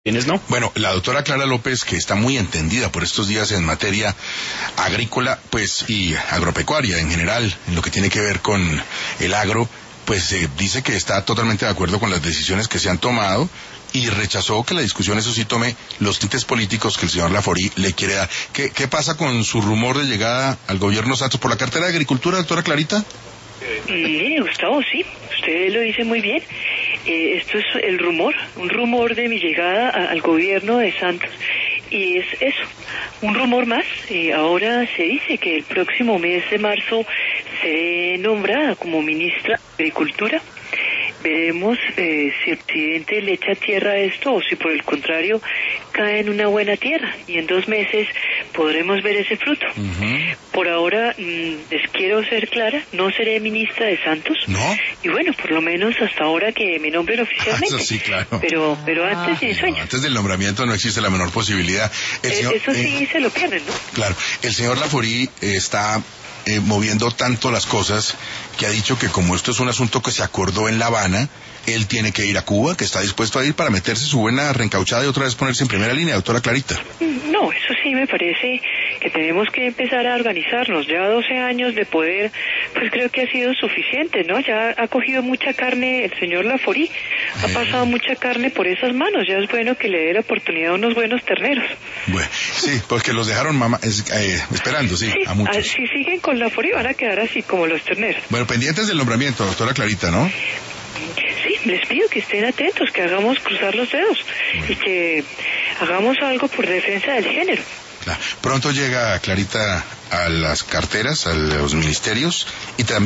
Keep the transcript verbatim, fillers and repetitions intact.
¿Quiénes no? Bueno, la doctora Clara López, que está muy entendida por estos días en materia agrícola, pues, y agropecuaria en general, en lo que tiene que ver con el agro, pues eh, dice que está totalmente de acuerdo con las decisiones que se han tomado y rechazó que la discusión, eso sí, tome los tintes políticos que el señor Laforí le quiere dar. ¿Qué, qué pasa con su rumor de llegada al gobierno Santos por la cartera de Agricultura, doctora Clarita? Mire, Gustavo, sí, usted lo dice muy bien. Eh, esto es el rumor, un rumor de mi llegada a, al gobierno de Santos. Y es eso, un rumor más. Eh, ahora se dice que el próximo mes de marzo seré nombrada como ministra de Agricultura. Veremos eh, si el presidente le echa tierra a esto o si por el contrario cae en una buena tierra y en dos meses podremos ver ese fruto. Uh-huh. Por ahora, mmm, les quiero ser clara, no seré ministra de Santos. ¿No? Y bueno, por lo menos hasta ahora que me nombren oficialmente. Eso sí, claro. Pero, pero antes de sueño. No, antes del nombramiento no existe la menor posibilidad. El señor, eh, eso sí eh, se lo pierden, ¿no? Claro. El señor Laforí eh, está eh, moviendo tanto las cosas que ha dicho que como esto es un asunto que se acordó en La Habana, él tiene que ir a Cuba, que está dispuesto a ir para meterse su buena reencauchada y otra vez ponerse en primera línea, doctora Clarita. No, eso sí me parece que tenemos que empezar a organizarnos. Ya doce años de poder, pues creo que ha sido suficiente, ¿no? Ya ha cogido mucha carne el señor Laforí, ha eh... pasado mucha carne por esas manos, ya es bueno que le dé la oportunidad a unos buenos terneros. Bueno, sí, porque los dejaron mama, es, eh, esperando, sí, sí, a muchos. Si siguen con Laforí van a quedar así como los terneros. Bueno, pendientes del nombramiento, doctora Clarita, ¿no? Sí, les pido que estén atentos, que hagamos cruzar los dedos y que hagamos algo por defensa del género. Claro. Pronto llega Clarita a las carteras, a los ministerios y también